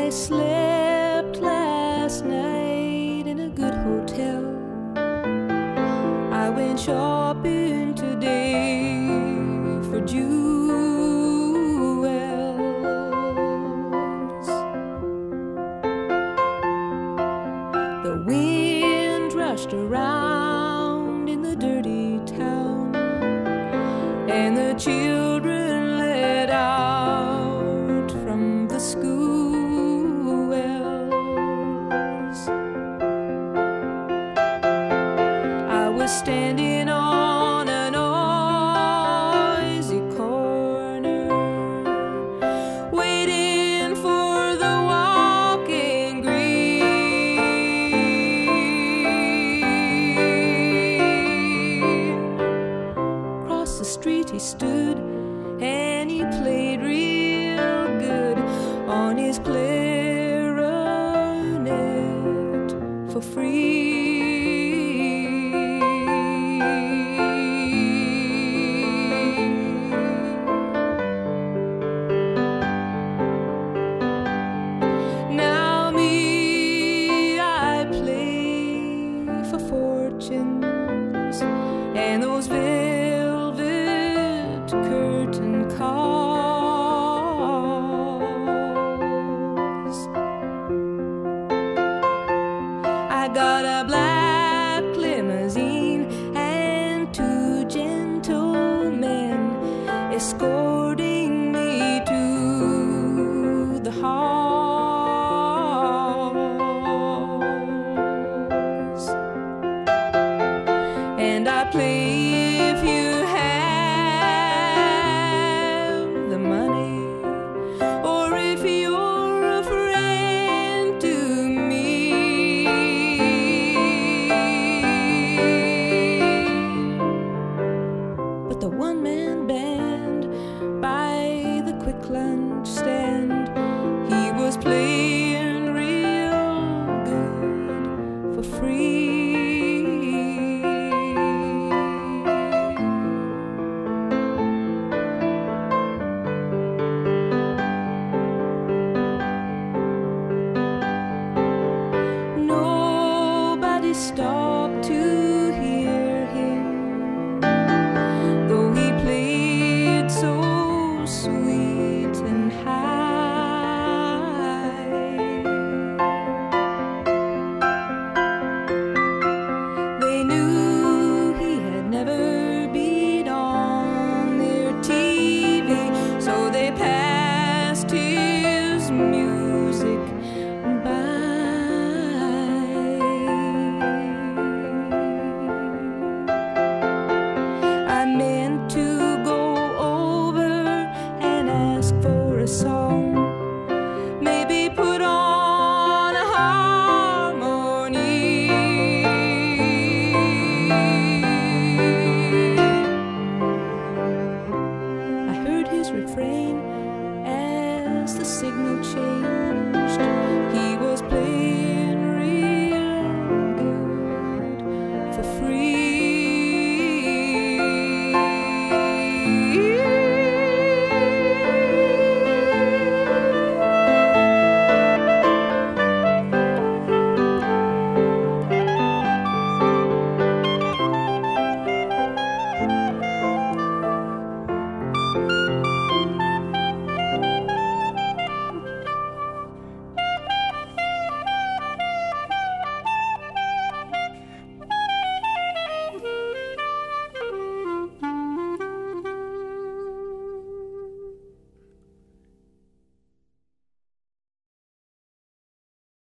I slept last night in a good hotel. I went shopping today for jewels. The wind rushed around in the dirty town, and the children let out from the school wells. I was standing on a noisy corner, waiting for the walking green. Across the street he stood, and he played real good on his clarinet for free. Now me, I play for fortunes and those velvet curtain calls. I got a black limousine and two gentlemen escorting me to the halls. And I play if you have the money, or if you're a friend to me. But the one-man band by the quick lunch stand, he was playing real good for free. Nobody stopped to hear him, though he played so sweet and high. They knew he had never been on their TV, so they passed his music by. I meant to go over and ask for a song, maybe put on a harmony. I heard his refrain as the signal changed.